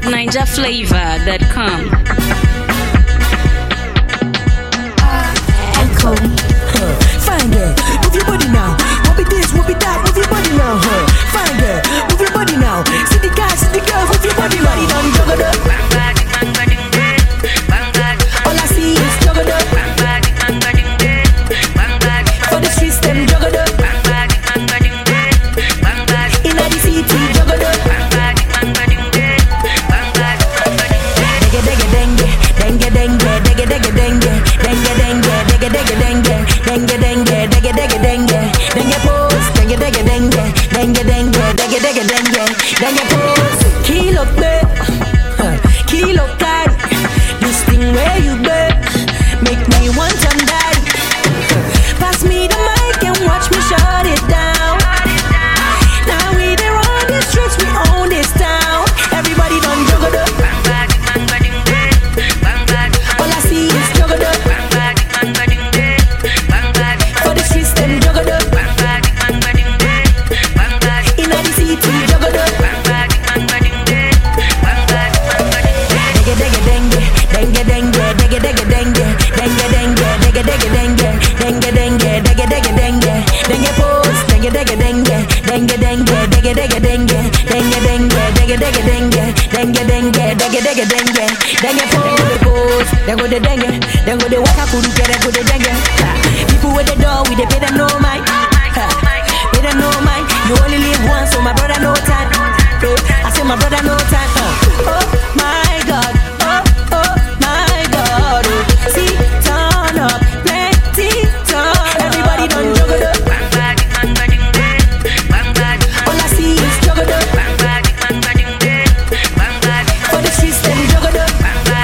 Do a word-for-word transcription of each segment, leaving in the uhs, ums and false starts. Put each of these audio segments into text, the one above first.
Ninja Flavor dot com. Echo. Huh. Fine girl, move your body now. What be this, what be that, move your body now. Huh. Fine girl, move your body now. See the guys, see the girls, move your body now. Don't juggle up. All I see is juggle up. For the streets, them juggle up. In the city, juggle up. Dengue, dengue, dengue, dengue, dengue, dengue, dengue, dengue, dengue, dengue, dengue, dengue, dengue, dengue, dengue, dengue pose, dengue, dengue, dengue, dengue, dengue, dengue, dengue, dengue, dengue pose. Kilo babe, kilo card, this thing where you babe, make me want somebody. Pass me the mic and watch me shut it down. Now we there on the streets, we own this town. Everybody done juggle up. All I see is juggle up. For the streets, them juggle up. In the city, juggle up. Dengue, dengue, dengue, dengue, dengue, dengue, dengue, dengue, dengue, dengue, dengue, dengue, dengue, dengue, dengue, dengue, dengue pose, dengue, dengue, dengue, dengue, dengue, dengue, dengue, dengue, dengue, dengue, dengue, dengue, dengue, dengue, dengue, dengue, dengue, dengue pose. Then go the dengue, then go the waka kuru, then go the dengue. People with the door, we they pay them no mind, pay them no mind. You only live once, so my brother no time. I say my brother no time. Oh my God, oh oh my God, oh. See, turn up, plenty turn. Everybody done juggle up. All I see is juggle up. For the streets, them juggle up.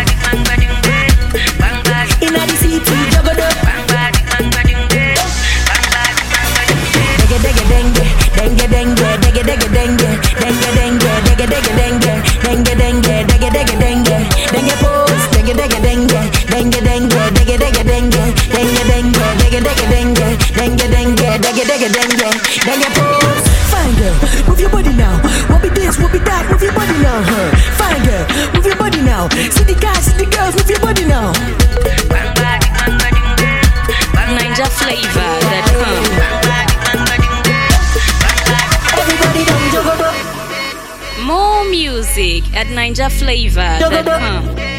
In the city, juggle up. Dengue, dengue, dengue, dengue, dengue, dengue, dengue, dengue, dengue, dengue, dengue, dengue, dengue, dengue, dengue, dengue, dengue, dengue pose, dengue, dengue, dengue, dengue, dengue, dengue, dengue, dengue, dengue, dengue, dengue, dengue, dengue, dengue, dengue, dengue, dengue, dengue, dengue pose. Fine girl, move your body now. What be this, what be that, move your body now. Huh. Fine girl, move your body now. See the guys, see the girls, move your body now. Ninja Flavor dot com. Everybody done juggle up. More music at Ninja Flavor dot com.